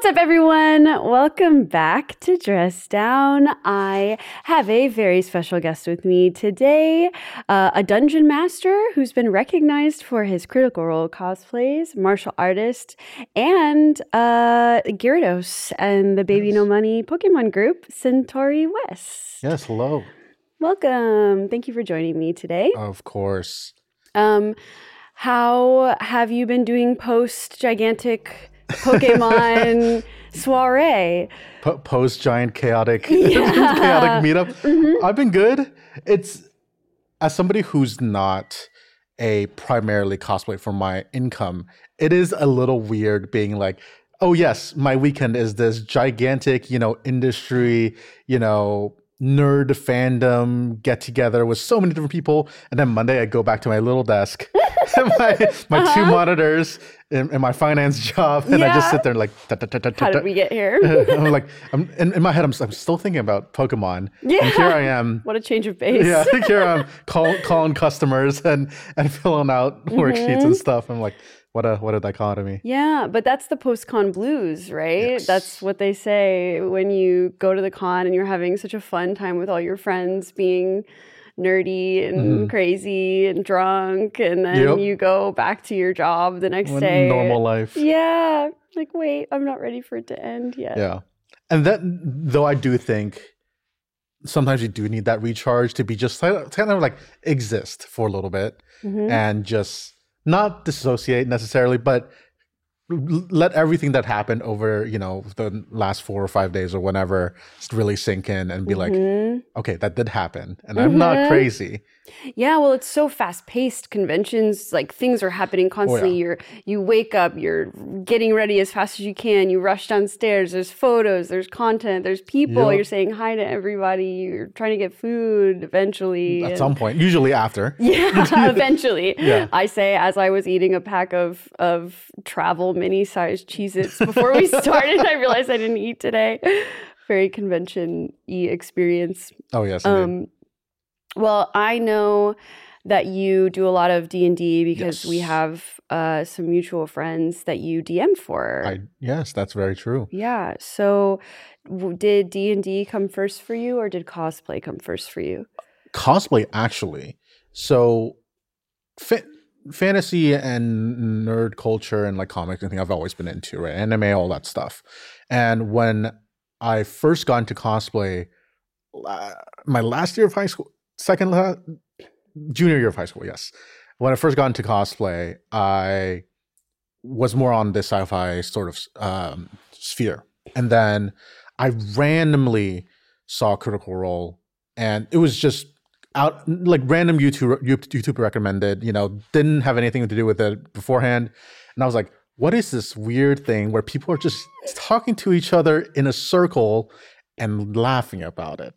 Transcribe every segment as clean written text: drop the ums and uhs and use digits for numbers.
What's up, everyone? Welcome back to Dress Down. I have a very special guest with me today, a dungeon master who's been recognized for his Critical Role cosplays, martial artist, and Gyarados and the Baby No Money Pokemon group, Centauri West. Yes, hello. Welcome. Thank you for joining me today. Of course. How have you been doing post-gigantic Pokemon soiree? Post-giant chaotic meetup. Mm-hmm. I've been good. It's, as somebody who's not a primarily cosplay for my income, it is a little weird being like, oh yes, my weekend is this gigantic, industry, nerd fandom get together with so many different people, and then Monday I go back to my little desk, my two monitors and my finance job, and I just sit there like, how did we get here? I'm like, in my head, I'm still thinking about Pokemon. Yeah. And here I am. What a change of pace. Yeah, here I am calling customers and filling out worksheets and stuff. I'm like, what a dichotomy. Yeah, but that's the post-con blues, right? Yes. That's what they say when you go to the con and you're having such a fun time with all your friends, being nerdy and crazy and drunk, and then you go back to your job the next day. Normal life. Yeah. Like, wait, I'm not ready for it to end yet. Yeah. And that, though I do think sometimes you do need that recharge to be just kind of like exist for a little bit and just not dissociate necessarily, but let everything that happened over, the last 4 or 5 days or whenever really sink in and be like, okay, that did happen. And I'm not crazy. Yeah, well, it's so fast-paced. Conventions, like, things are happening constantly. Oh, yeah. You wake up, you're getting ready as fast as you can. You rush downstairs. There's photos, there's content, there's people. Yep. You're saying hi to everybody. You're trying to get food eventually. At some point, usually after. Yeah, eventually. Yeah. I say, as I was eating a pack of travel mini-sized Cheez-Its before we started, I realized I didn't eat today. Very convention-y experience. Oh, yes, indeed. Well, I know that you do a lot of D&D because we have some mutual friends that you DM for. Yes, that's very true. Yeah. So did D&D come first for you, or did cosplay come first for you? Cosplay, actually. So fantasy and nerd culture and like comics and thing I've always been into, right? Anime, all that stuff. And when I first got into cosplay, my last year of high school, junior year of high school, yes. When I first got into cosplay, I was more on this sci-fi sort of sphere. And then I randomly saw Critical Role, and it was just out, like random YouTube recommended, didn't have anything to do with it beforehand. And I was like, what is this weird thing where people are just talking to each other in a circle and laughing about it?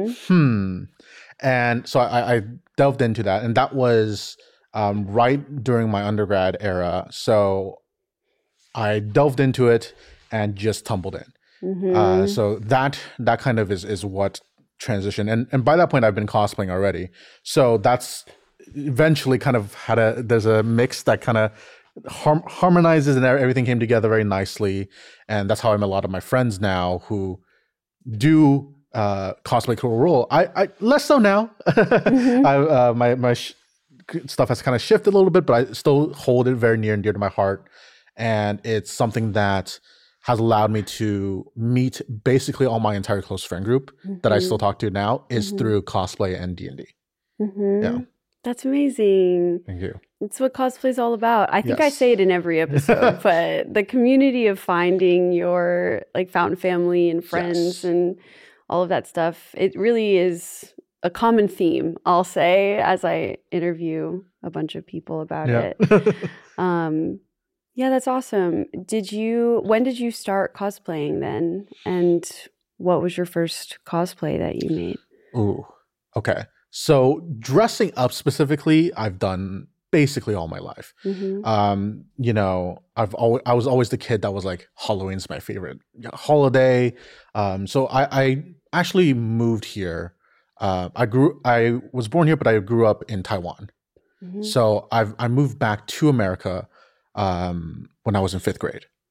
And so I delved into that, and that was right during my undergrad era. So I delved into it and just tumbled in. So that kind of is what transitioned. And by that point, I've been cosplaying already. So that's eventually kind of there's a mix that kind of harmonizes, and everything came together very nicely. And that's how I met a lot of my friends now who do cosplay Critical Role. I less so now. My stuff has kind of shifted a little bit, but I still hold it very near and dear to my heart. And it's something that has allowed me to meet basically all my entire close friend group that I still talk to now is through cosplay and D&D. Yeah. That's amazing. Thank you. It's what cosplay is all about. I think I say it in every episode, but the community of finding your found family and friends and all of that stuff, it really is a common theme, I'll say, as I interview a bunch of people about it. Yeah, that's awesome. When did you start cosplaying then? And what was your first cosplay that you made? Ooh, okay. So dressing up specifically, I've done basically all my life. I was always the kid that was like, Halloween's my favorite holiday. So I actually moved here. I was born here, but I grew up in Taiwan. So I moved back to America when I was in 5th grade.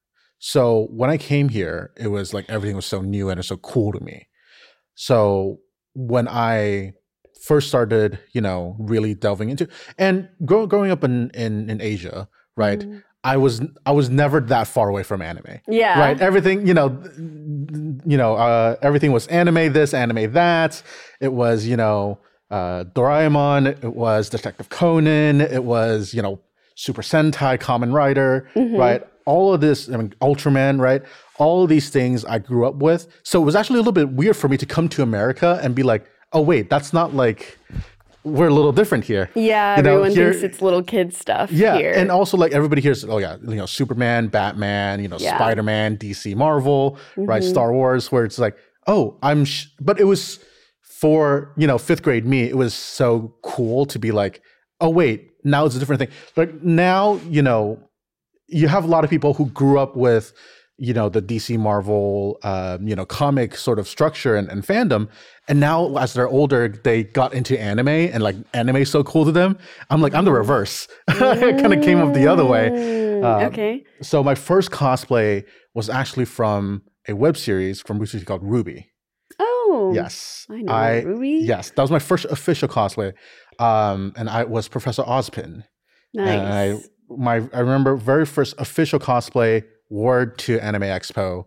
So when I came here, it was like everything was so new and it's so cool to me. So when I first started, really delving into and growing up in Asia, right? Mm. I was never that far away from anime. Yeah. Right. Everything, everything was anime this, anime that. It was, Doraemon. It was Detective Conan. It was, Super Sentai, Kamen Rider, right? All of this, Ultraman, right? All of these things I grew up with. So it was actually a little bit weird for me to come to America and be like, oh, wait, that's not like, we're a little different here. Yeah, everyone thinks it's little kid stuff here. And also like everybody hears, Superman, Batman, Spider-Man, DC, Marvel, right? Star Wars, where it's like, oh, but it was for, 5th grade me, it was so cool to be like, oh, wait, now it's a different thing. Like now, you have a lot of people who grew up with, the DC Marvel, comic sort of structure and fandom. And now as they're older, they got into anime and like anime is so cool to them. I'm like, I'm the reverse. I kind of came up the other way. Okay. So my first cosplay was actually from a web series from RWBY called RWBY. Oh. Yes. I know RWBY. Yes. That was my first official cosplay. And I was Professor Ozpin. Nice. And I remember very first official cosplay wore to Anime Expo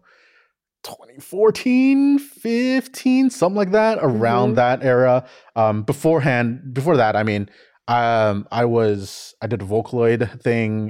2014, 15, something like that, around that era. Before that, I mean, I did a Vocaloid thing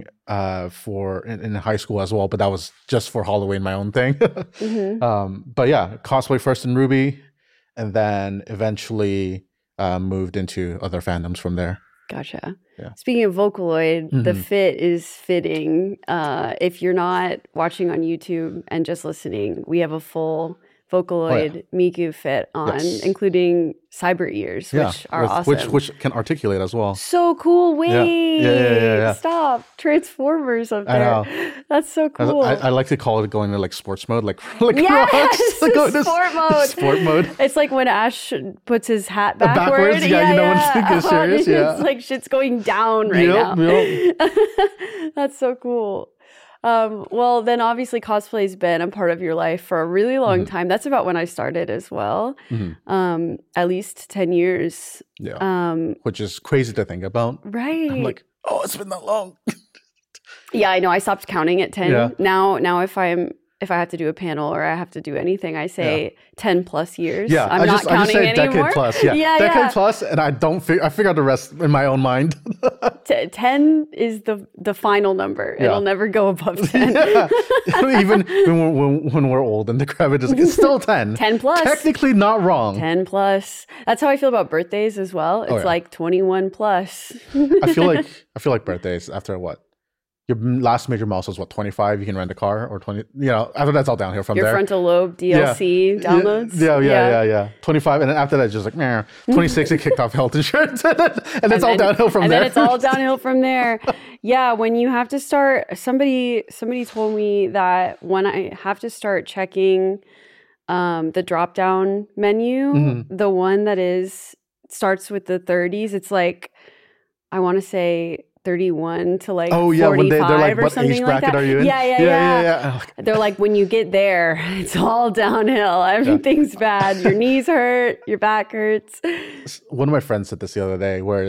in high school as well, but that was just for Halloween, my own thing. But yeah, cosplay first in RWBY, and then eventually moved into other fandoms from there. Gotcha. Yeah. Speaking of Vocaloid, the fit is fitting. If you're not watching on YouTube and just listening, we have a full Vocaloid Miku fit on, including cyber ears, which are awesome. Which can articulate as well. So cool. Wait. Yeah. Stop. Transformers up there. I know. That's so cool. I like to call it going into like sports mode, like yes, sport mode. Sport mode. It's like when Ash puts his hat backwards. When it's serious. It's like shit's going down right now. Yep. That's so cool. Well, then obviously cosplay's been a part of your life for a really long time. That's about when I started as well. At least 10 years. Yeah. Which is crazy to think about. Right. I'm like, oh, it's been that long. Yeah, I know. I stopped counting at 10. Yeah. Now if I have to do a panel or I have to do anything, I say 10 plus years. Yeah, I'm not counting anymore. Decade plus. Yeah, decade plus, and I figure out the rest in my own mind. 10 is the final number. It'll never go above 10. Even when we're old and decrepit, it's still 10. 10 plus. Technically not wrong. 10 plus. That's how I feel about birthdays as well. It's like 21 plus. I feel like birthdays after what? Your last major milestone is what, 25? You can rent a car, or 20. After that's all downhill from there. Your frontal lobe DLC downloads. Yeah. 25, and then after that, just like 26. It kicked off health insurance, and it's all downhill from there. And then it's all downhill from there. Yeah, when you have to start. Somebody told me that when I have to start checking the drop down menu, the one that starts with the 30s, it's like I want to say 31 to like 45 when they're like, or something age like bracket that. Are you in? Yeah. They're like, when you get there, it's all downhill. Everything's bad. Your knees hurt. Your back hurts. One of my friends said this the other day, where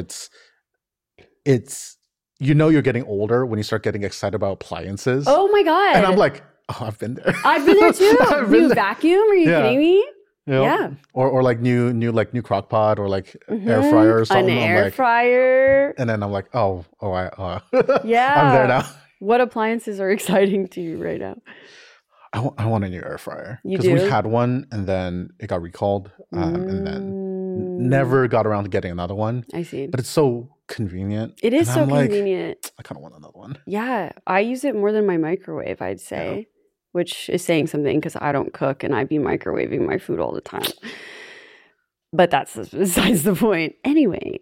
it's you're getting older when you start getting excited about appliances. Oh my God. And I'm like, oh, I've been there. I've been there too. Vacuum? Are you kidding me? Yeah. Or like new crock pot, or like air fryer or something. An air fryer. And then I'm like, yeah. I'm there now. What appliances are exciting to you right now? I want a new air fryer. You do? Because we had one and then it got recalled, and then never got around to getting another one. I see. But it's so convenient. It is so convenient. I kind of want another one. Yeah. I use it more than my microwave, I'd say. Yeah. Which is saying something because I don't cook and I be microwaving my food all the time. But that's besides the point. Anyway,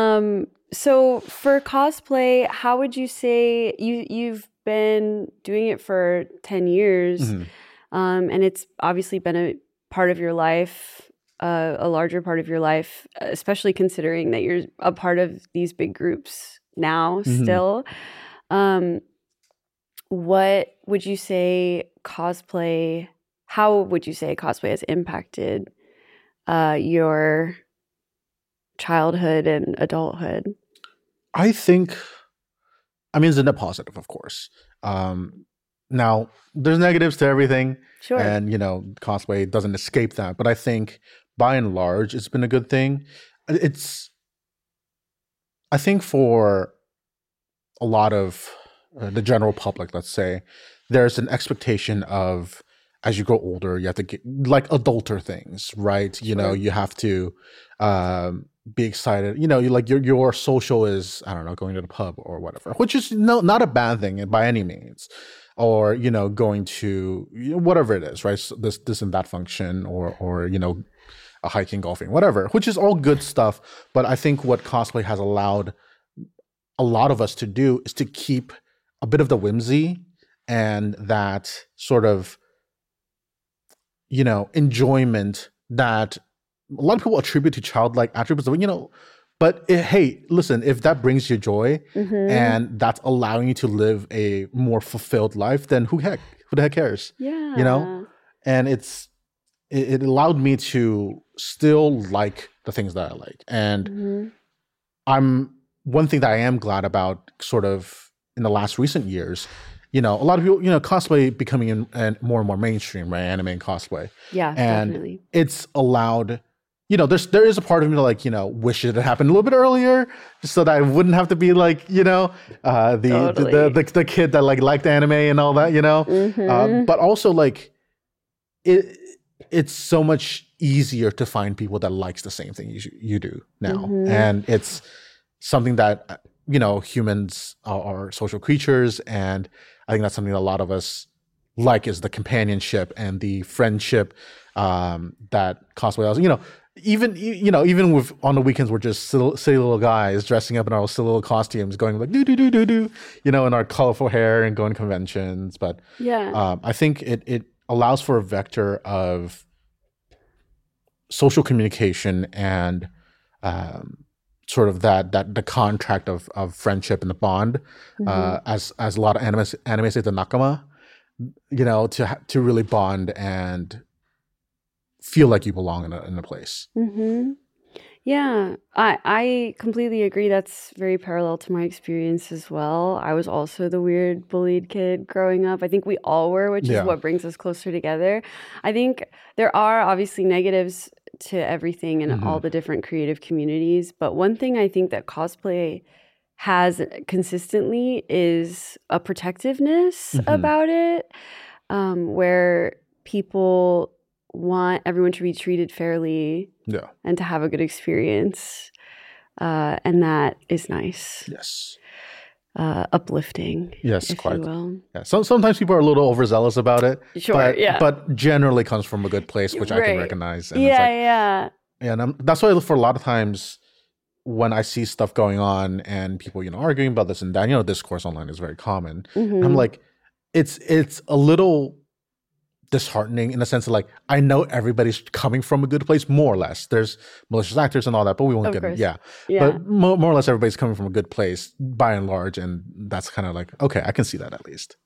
so for cosplay, how would you say you've been doing it for 10 years, and it's obviously been a part of your life, a larger part of your life, especially considering that you're a part of these big groups now still. what would you say cosplay? How would you say cosplay has impacted your childhood and adulthood? I think, I mean, it's a net positive, of course. Now, there's negatives to everything, Sure. and cosplay doesn't escape that. But I think, by and large, it's been a good thing. I think for a lot of the general public, let's say, there's an expectation of, as you grow older, you have to get like adulter things, right? Sure. You have to be excited. You like your social is, I don't know, going to the pub or whatever, which is not a bad thing by any means, or going to whatever it is, right? So this and that function, or a hiking, golfing, whatever, which is all good stuff. But I think what cosplay has allowed a lot of us to do is to keep a bit of the whimsy and that sort of enjoyment that a lot of people attribute to childlike attributes. But hey, listen, if that brings you joy and that's allowing you to live a more fulfilled life, then who the heck cares? Yeah. And it allowed me to still like the things that I like. And one thing that I am glad about, sort of in the last recent years, a lot of people, cosplay becoming more and more mainstream, right? Anime and cosplay. Yeah, and definitely. It's allowed, there is a part of me that wish it had happened a little bit earlier, just so that I wouldn't have to be like, Totally. the kid that liked anime and all that, but also it's so much easier to find people that likes the same thing you do now, and it's something that humans are social creatures, and I think that's something that a lot of us like, is the companionship and the friendship that cosplay also. Even with on the weekends, we're just silly little guys dressing up in our silly little costumes, going like do, in our colorful hair and going to conventions. But I think it allows for a vector of social communication and sort of that the contract of friendship and the bond, as a lot of anime say, the nakama, to really bond and feel like you belong in a place. Yeah, I completely agree. That's very parallel to my experience as well. I was also the weird bullied kid growing up. I think we all were, which is what brings us closer together. I think there are obviously negatives to everything in all the different creative communities. But one thing I think that cosplay has consistently is a protectiveness about it, where people want everyone to be treated fairly and to have a good experience. And that is nice. Yes. Uplifting. Yes, if quite. you will. Yeah. Sometimes people are a little overzealous about it. Sure, but generally comes from a good place, which I can recognize. And And that's why for a lot of times when I see stuff going on and people, arguing about this and that, discourse online is very common. I'm like, it's a little disheartening in the sense of I know everybody's coming from a good place, more or less. There's malicious actors and all that, but we won't get it. But more or less everybody's coming from a good place by and large, and that's kind of okay, I can see that at least.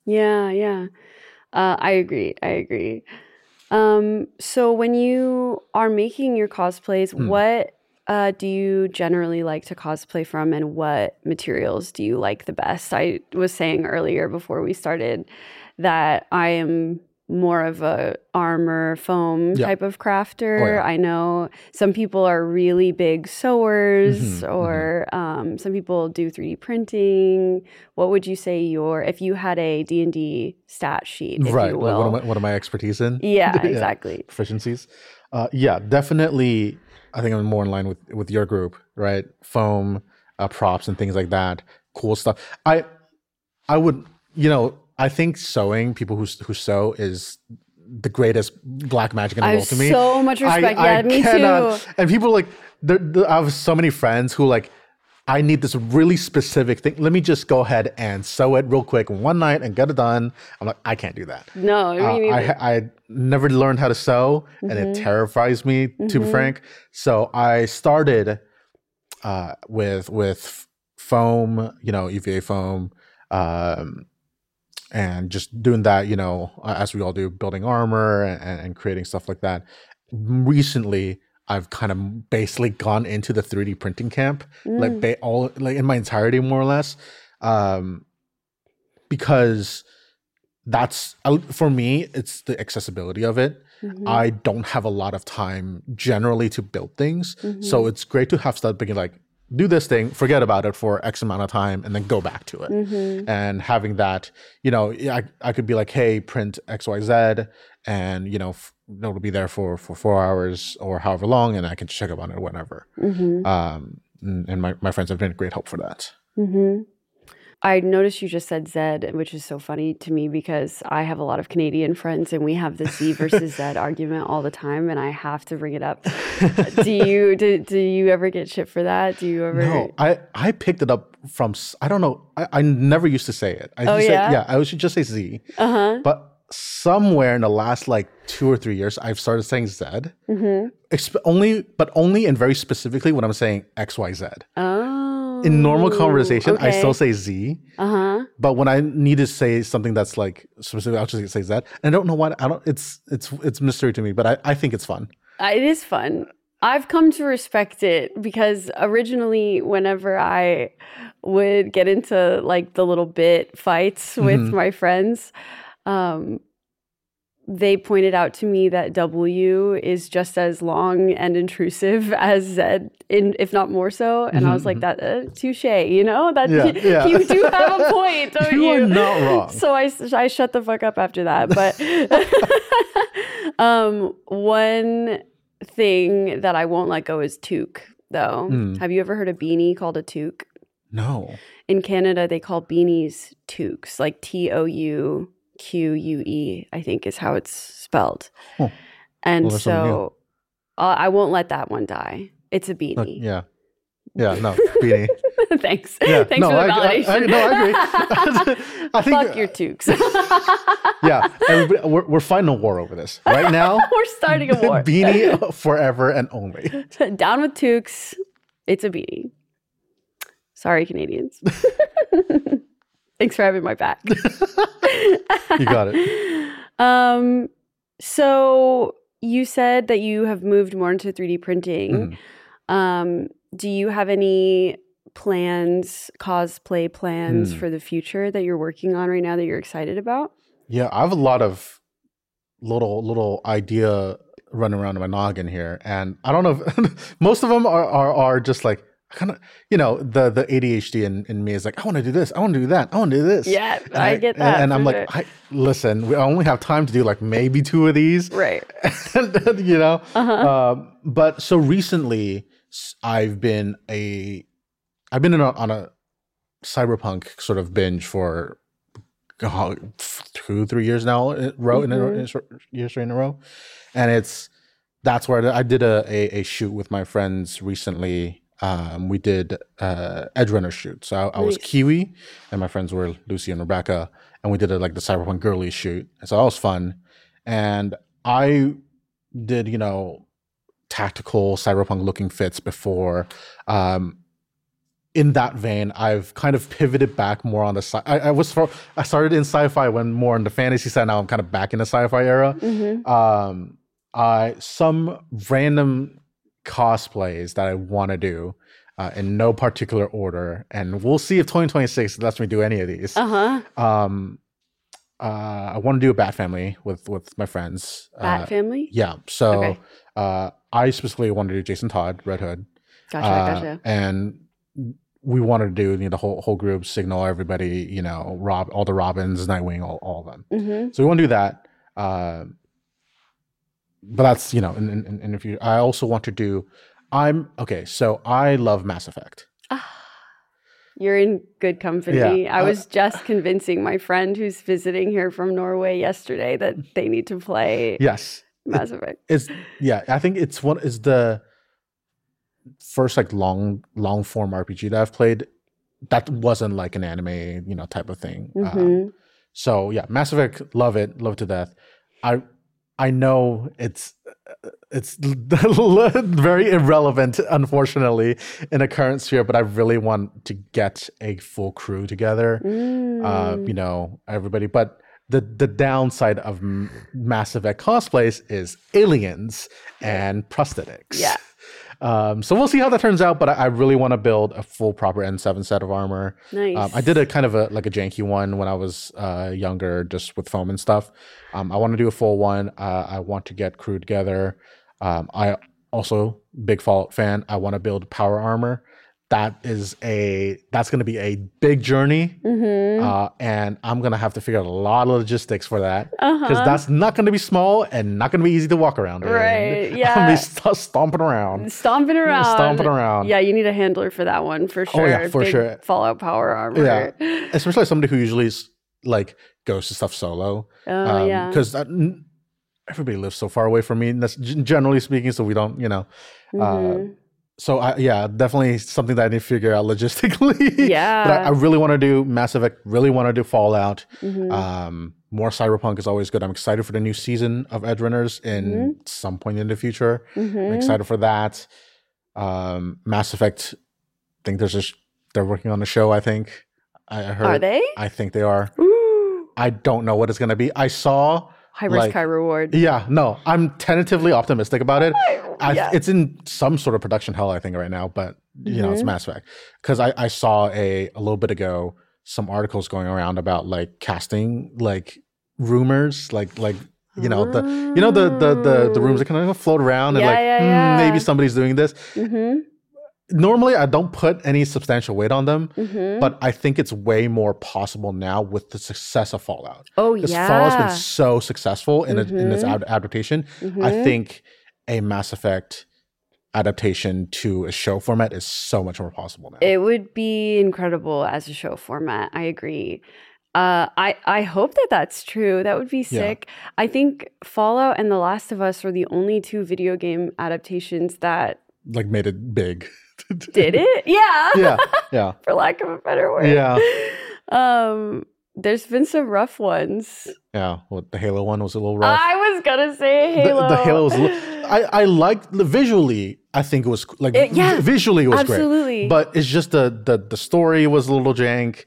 I agree. So when you are making your cosplays, what do you generally like to cosplay from, and what materials do you like the best? I was saying earlier before we started that I am more of a armor foam type of crafter. I know some people are really big sewers, or some people do 3D printing. What would you say if you had a D&D stat sheet, if you will? What am I expertise in? Yeah, exactly. Proficiencies. Definitely. I think I'm more in line with your group, right? Foam, props and things like that. Cool stuff. I would, I think sewing, people who sew, is the greatest black magic in the world to me. So much respect. Me too. And people I have so many friends who I need this really specific thing. Let me just go ahead and sew it real quick one night and get it done. I'm like, I can't do that. No, I never learned how to sew, and it terrifies me, to be frank. So I started with foam, EVA foam, and just doing that, as we all do, building armor and creating stuff like that. Recently, I've kind of basically gone into the 3D printing camp, like in my entirety, more or less, because that's for me. It's the accessibility of it. I don't have a lot of time generally to build things, so it's great to have stuff being like, do this thing, forget about it for X amount of time, and then go back to it. And having that, I could be like, hey, print XYZ, and it'll be there for 4 hours or however long, and I can check up on it whenever. And my friends have been a great help for that. I noticed you just said Zed, which is so funny to me because I have a lot of Canadian friends and we have the Z versus Z argument all the time, and I have to bring it up. Do you ever get shit for that? Do you ever? No, I picked it up from, I don't know. I never used to say it. I should just say Z. But somewhere in the last like 2 or 3 years, I've started saying Z. Only and very specifically when I'm saying XYZ. In normal conversation, I still say Z. But when I need to say something that's like specific, I'll just say Z. And I don't know why. It's mystery to me, but I think it's fun. It is fun. I've come to respect it because originally, whenever I would get into like the little bit fights with my friends, they pointed out to me that W is just as long and intrusive as Z, if not more so. And I was like, that touche, you do have a point, don't you? You are not wrong. So I shut the fuck up after that. But one thing that I won't let go is toque, though. Have you ever heard a beanie called a toque? No. In Canada, they call beanies toques, like TOUQUE, I think is how it's spelled. And so I won't let that one die. It's a beanie. Yeah, no, beanie. Thanks. Yeah, Thanks for the validation. I agree. I think, fuck your toques. Yeah, we're fighting a war over this right now. We're starting a war. Beanie forever and only. Down with toques. It's a beanie. Sorry, Canadians. Thanks for having my back. You got it. So you said that you have moved more into 3D printing. Do you have any cosplay plans for the future that you're working on right now that you're excited about? Yeah, I have a lot of little idea running around in my noggin here, and I don't know if most of them are just like, kind of, the ADHD in me is like, I want to do this, I want to do that, I want to do this. Yeah, I get that. And I'm like, listen, we only have time to do like maybe 2 of these. Right. But so recently I've been on a cyberpunk sort of binge for 2-3 years now in a row. And that's where I did a shoot with my friends recently. We did Edge Runner shoot. So I was Kiwi, and my friends were Lucy and Rebecca, and we did the cyberpunk girly shoot. So that was fun. And I did, tactical cyberpunk looking fits before. In that vein, I've kind of pivoted back more on the sci. I started in sci-fi, went more on the fantasy side. Now I'm kind of back in the sci-fi era. Some random cosplays that I want to do in no particular order, and we'll see if 2026 lets me do any of these. I want to do a Bat Family with my friends. Bat Family? Yeah. So I specifically want to do Jason Todd, Red Hood. Gotcha. And we wanted to do the whole group, Signal, everybody, all the Robins, Nightwing, all of them. So we want to do that. But that's, in if you, I also want to do, so I love Mass Effect. You're in good company. Yeah. I was just convincing my friend who's visiting here from Norway yesterday that they need to play Mass Effect. I think it's the first long form RPG that I've played that wasn't like an anime, type of thing. So yeah, Mass Effect, love it to death. I know it's very irrelevant, unfortunately, in a current sphere, but I really want to get a full crew together. You know, everybody. But the downside of Mass Effect cosplays is aliens and prosthetics. Yeah. So we'll see how that turns out, but I really want to build a full proper N7 set of armor. Nice. I did a kind of a janky one when I was younger, just with foam and stuff. I want to do a full one. I want to get crew together. I also, big Fallout fan, I want to build power armor. That's going to be a big journey, and I'm going to have to figure out a lot of logistics for that, because that's not going to be small and not going to be easy to walk around. Right, yeah. I'm going to be stomping around. Yeah, you need a handler for that one, for sure. Oh, yeah, for sure. Fallout power armor. Yeah, especially somebody who usually like goes to stuff solo. Oh, yeah. Because everybody lives so far away from me, and that's generally speaking, so we don't, you know. So definitely something that I need to figure out logistically. Yeah. But I really want to do Mass Effect, really want to do Fallout. More Cyberpunk is always good. I'm excited for the new season of Edgerunners in some point in the future. I'm excited for that. Mass Effect, I think they're working on a show, I think. I heard. Are they? I think they are. Ooh. I don't know what it's going to be. I saw... High risk, high reward. Yeah, no, I'm tentatively optimistic about it. Yeah. It's in some sort of production hell, I think, right now, but you know, it's Mass Effect. Because I saw a little bit ago some articles going around about like casting like rumors, like you know the rumors that kind of float around and maybe somebody's doing this. Normally, I don't put any substantial weight on them, but I think it's way more possible now with the success of Fallout. Oh, because yeah. Fallout's been so successful in its adaptation. I think a Mass Effect adaptation to a show format is so much more possible now. It would be incredible as a show format. I agree. I hope that that's true. That would be sick. Yeah. I think Fallout and The Last of Us are the only two video game adaptations that like made it big. Did it? Yeah. Yeah. For lack of a better word. Yeah. There's been some rough ones. Yeah. Well, the Halo one was a little rough. I was gonna say Halo. The Halo was. I liked visually. I think it was like visually it was absolutely great. But it's just the story was a little jank.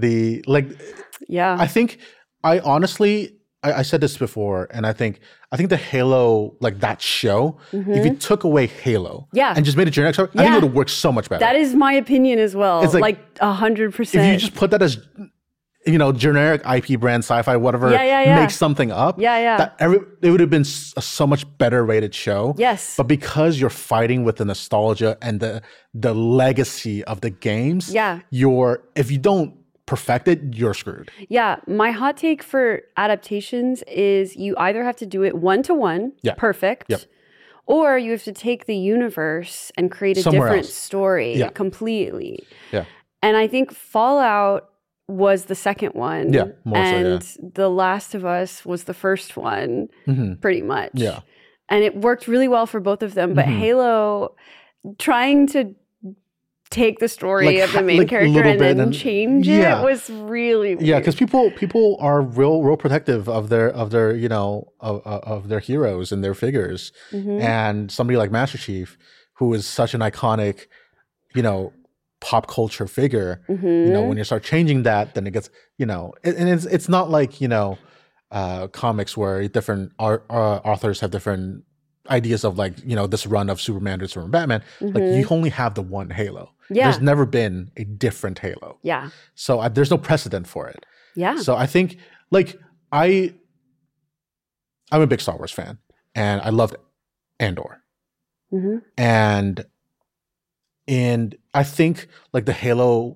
I think I honestly. I said this before, and I think the Halo, like that show, if you took away Halo and just made it generic, I think it would have worked so much better. That is my opinion as well. It's like 100%. If you just put that as, you know, generic IP brand, sci-fi, whatever, make something up. It would have been a so much better rated show. Yes. But because you're fighting with the nostalgia and the legacy of the games, if you don't perfect it, you're screwed. Yeah. My hot take for adaptations is you either have to do it 1-to-1, perfect, or you have to take the universe and create a different story completely. Yeah. And I think Fallout was the second one. Yeah, more and so, The Last of Us was the first one, pretty much. Yeah. And it worked really well for both of them. But Halo, trying to take the story of the main character and then change it was really weird. Yeah, because people are real protective of their you know of their heroes and their figures, and somebody like Master Chief, who is such an iconic, you know, pop culture figure. You know, when you start changing that, then it gets, you know, and it's not like, you know, comics where different authors have different ideas of, like, you know, this run of Superman, this run of Batman. Like, you only have the one Halo. There's never been a different Halo. Yeah. So there's no precedent for it. Yeah. So I think, like, I'm a big Star Wars fan, and I loved Andor. And I think, like, the Halo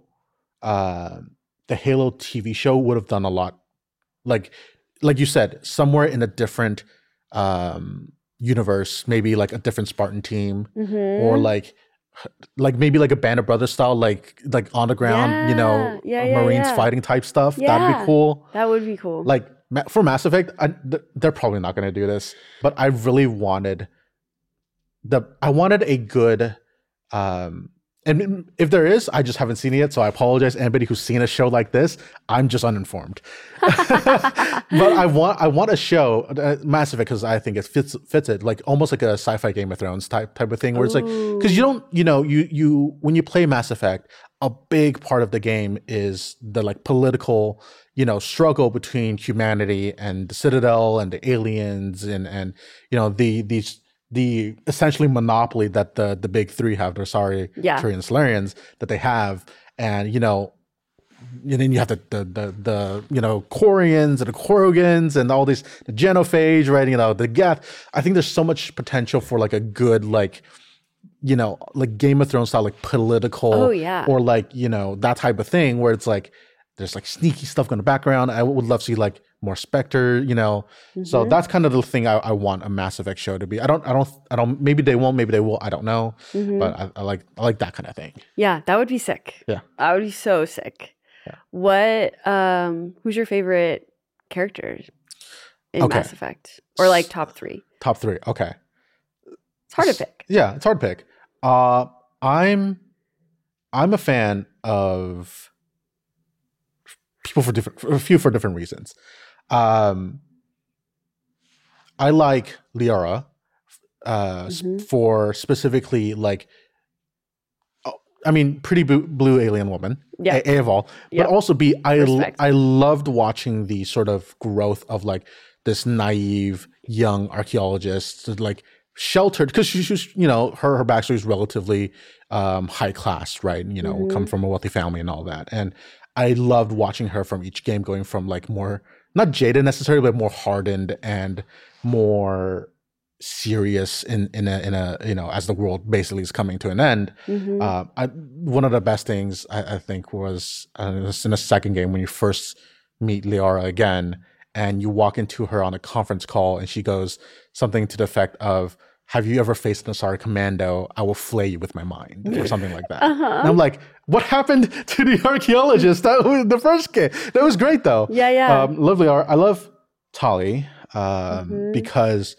TV show would have done a lot, like you said, somewhere in a different universe, maybe like a different Spartan team, or like maybe like a Band of Brothers style, like on the ground, you know, Marines fighting type stuff. That'd be cool. That would be cool. Like for Mass Effect, they're probably not going to do this, but I really wanted a good And if there is, I just haven't seen it yet, so I apologize. Anybody who's seen a show like this, I'm just uninformed. But I want a show, Mass Effect, because I think it fits it, like almost like a sci-fi Game of Thrones type of thing, where it's like, because you don't, you when you play Mass Effect, a big part of the game is the like political, struggle between humanity and the Citadel and the aliens and the essentially monopoly that the big three have, the Asari, Turian, Solarians, that they have, and then you have the Quarians and the Korrigans and all these, the Genophage, right? The Geth. I think there's so much potential for like a good like Game of Thrones style, like political, or like that type of thing where it's like there's like sneaky stuff going in the background. I would love to see like more Spectre, So that's kind of the thing I want a Mass Effect show to be. I don't. Maybe they won't. Maybe they will. I don't know. But I like that kind of thing. Yeah, that would be sick. Yeah, that would be so sick. Yeah. What? Who's your favorite character in Mass Effect, or like top three? Top three. Okay. It's hard to pick. Yeah, it's hard to pick. I'm a fan of people for different reasons. I like Liara for specifically like, pretty blue alien woman, A of all, but also B, I loved watching the sort of growth of like this naive young archaeologist, like sheltered, because she's her backstory is relatively high class, right? Come from a wealthy family and all that, and I loved watching her from each game, going from like more, not jaded necessarily, but more hardened and more serious in a as the world basically is coming to an end. One of the best things I think was in the second game when you first meet Liara again, and you walk into her on a conference call, and she goes something to the effect of, "Have you ever faced an Asari commando? I will flay you with my mind," or something like that. And I'm like, what happened to the archaeologist? That was the first game. That was great though. Yeah. Lovely art. I love Tali because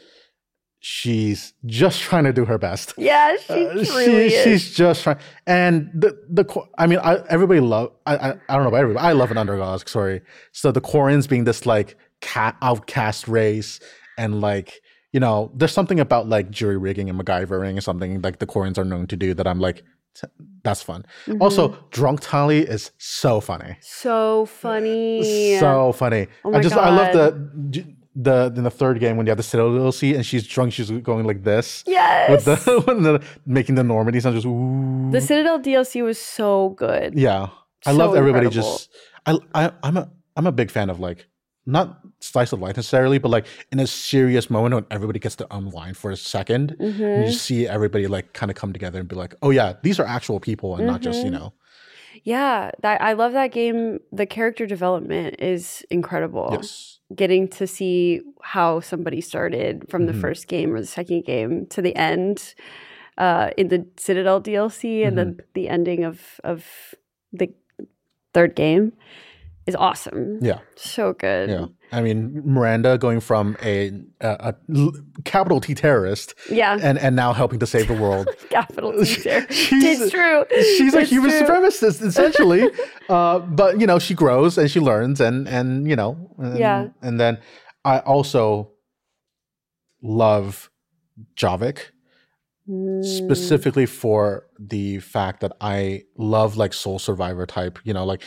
she's just trying to do her best. Yeah, she really is. She's just trying. And everybody love. I don't know about everybody. I love an underdog story. So the Quarians being this like outcast race, and like, there's something about like jury rigging and MacGyvering or something like the Quarians are known to do that I'm like, that's fun. Also, drunk Tali is so funny. So funny. So funny. Oh my God. I love in the third game when you have the Citadel DLC and she's drunk, she's going like this. Yes. With making the Normandy sound just ooh. The Citadel DLC was so good. Yeah. I love everybody just I'm a big fan of like, not slice of life necessarily, but like in a serious moment when everybody gets to unwind for a second, and you see everybody like kind of come together and be like, oh yeah, these are actual people and not just, Yeah, I love that game. The character development is incredible. Yes. Getting to see how somebody started from the first game or the second game to the end in the Citadel DLC and then the ending of the third game is awesome. Yeah. So good. Yeah. Miranda going from a capital T terrorist, and now helping to save the world. Capital T terrorist. It's true. She's a human supremacist, essentially. But she grows and she learns, and And then I also love Javik, specifically for the fact that I love like Soul Survivor type. Like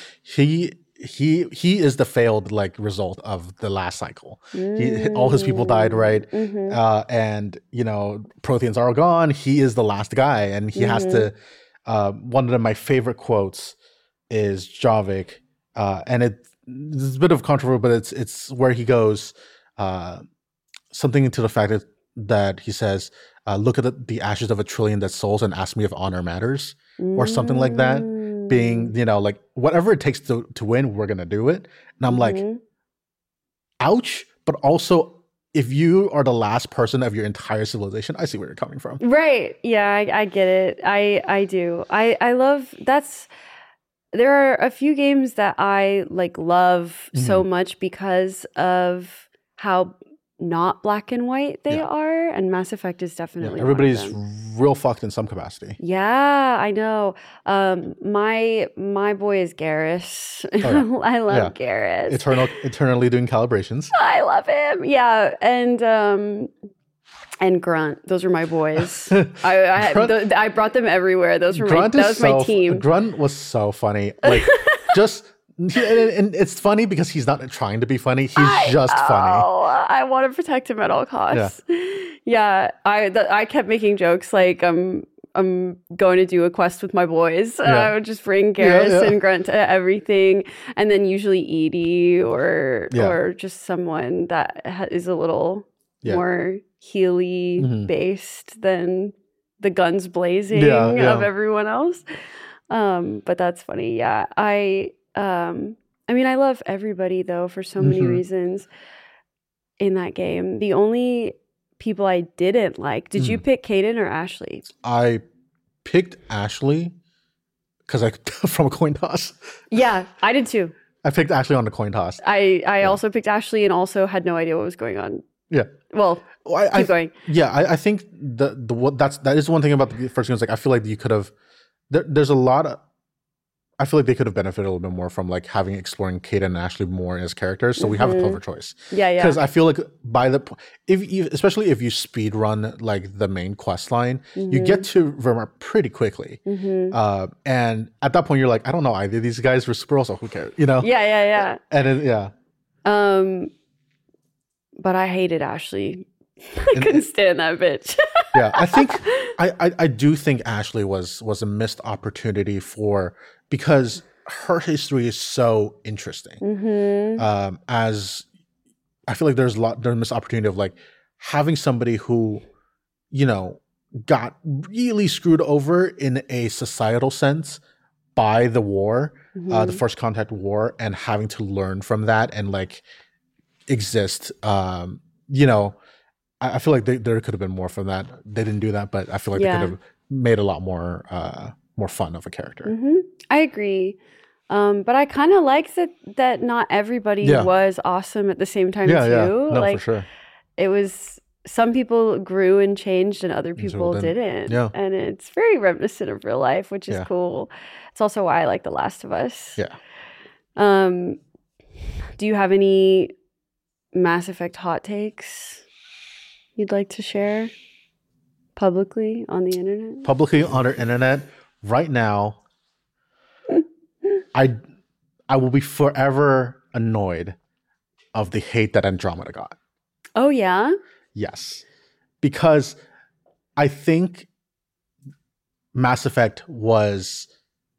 he is the failed like result of the last cycle. All his people died, right? And Protheans are all gone. He is the last guy, and he has to. One of my favorite quotes is Javik, and it's a bit of controversy, but it's where he goes something to the fact that he says, "Look at the ashes of 1 trillion dead souls and ask me if honor matters," or something like that. Being, like whatever it takes to win, we're going to do it. And I'm like, ouch. But also, if you are the last person of your entire civilization, I see where you're coming from. Right. Yeah, I get it. I do. I love, there are a few games that I like love so much because of how not black and white they are, and Mass Effect is definitely everybody's real fucked in some capacity. Yeah, I know. My boy is Garrus. Oh, I love Garrus. Eternally doing calibrations. I love him. Yeah, and Grunt. Those are my boys. I brought them everywhere. That was my team. Grunt was so funny. Like just. And it's funny because he's not trying to be funny. He's just funny. I want to protect him at all costs. Yeah, I kept making jokes like I'm going to do a quest with my boys. I would just bring Garrus and Grunt to everything, and then usually Edie or just someone that is a little more Healy based than the guns blazing of everyone else. But that's funny. Yeah, I mean, I love everybody, though, for so many reasons in that game. The only people I didn't like, did you pick Caden or Ashley? I picked Ashley because from a coin toss. Yeah, I did too. I picked Ashley on the coin toss. I also picked Ashley and also had no idea what was going on. Yeah. Well, keep going. Yeah, I think that is one thing about the first game. Is like I feel like you could have. There's a lot of. I feel like they could have benefited a little bit more from like exploring Caden and Ashley more as characters. So we have a clever choice. Yeah. Because I feel like especially if you speed run like the main quest line, you get to Vermont pretty quickly. And at that point, you're like, I don't know either of these guys were super so who cares? You know? Yeah. And but I hated Ashley. I couldn't stand that bitch. Yeah, I think I do think Ashley was a missed opportunity because her history is so interesting. As I feel like there's a missed opportunity of like having somebody who, got really screwed over in a societal sense by the war, the First Contact War, and having to learn from that and like exist. I feel like there could have been more from that. They didn't do that, but I feel like they could have made a lot more fun of a character. I agree. But I kind of like that not everybody was awesome at the same time too. No, like, for sure. It was some people grew and changed and other people didn't. Yeah. And it's very reminiscent of real life, which is cool. It's also why I like The Last of Us. Yeah. Do you have any Mass Effect hot takes you'd like to share publicly on the internet? Publicly on our internet right now, I will be forever annoyed of the hate that Andromeda got. Oh yeah? Yes. Because I think Mass Effect was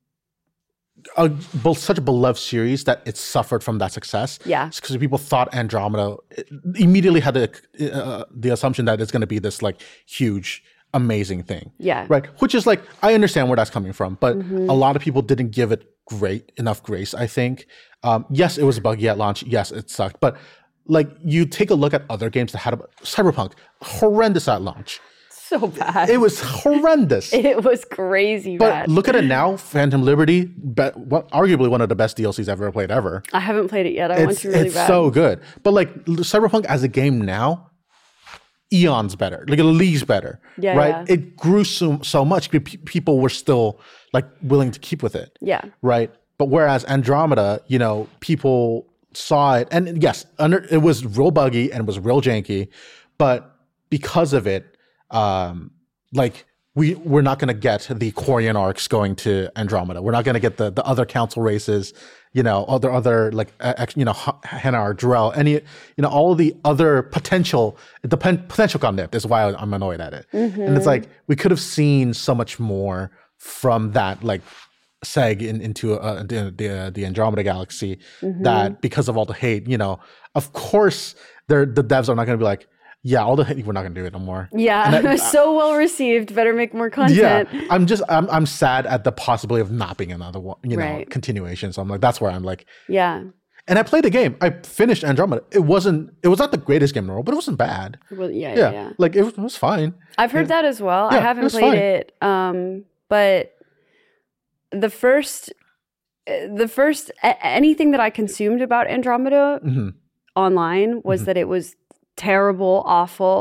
such a beloved series that it suffered from that success. Yeah. Because people thought Andromeda immediately had the assumption that it's going to be this like huge, amazing thing. Yeah. Right. Which is like, I understand where that's coming from, but a lot of people didn't give it enough grace, I think. Yes, it was buggy at launch. Yes, it sucked. But like you take a look at other games that had Cyberpunk, horrendous at launch. So bad. It was horrendous. It was crazy bad. But look at it now, Phantom Liberty, arguably one of the best DLCs I've ever played ever. I haven't played it yet. I want to really it's bad. It's so good. But like Cyberpunk as a game now, eons better, like leagues better. Yeah, right? Yeah. It grew so much. People were still like willing to keep with it. Yeah. Right. But whereas Andromeda, people saw it, and yes, it was real buggy and it was real janky, but because of it, like we're not going to get the Quarian arcs going to Andromeda. We're not going to get the other council races, other like Hanar, Drell, all of the other potential. The potential got nipped is why I'm annoyed at it. And it's like we could have seen so much more from that like seg into the Andromeda galaxy. That because of all the hate, of course the devs are not going to be like, yeah, all the hate, we're not going to do it no more. Yeah, it was so well received. Better make more content. Yeah, I'm sad at the possibility of not being another one, continuation. So I'm like, that's where I'm like, yeah. And I played the game. I finished Andromeda. It was not the greatest game in the world, but it wasn't bad. Well, yeah. Like it was fine. I've heard that as well. I haven't played it, but the first anything that I consumed about Andromeda online was that it was terrible, awful,